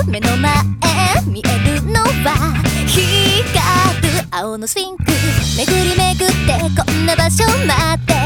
目の前見えるのは光る青のスフィンクス、巡り巡ってこんな場所まで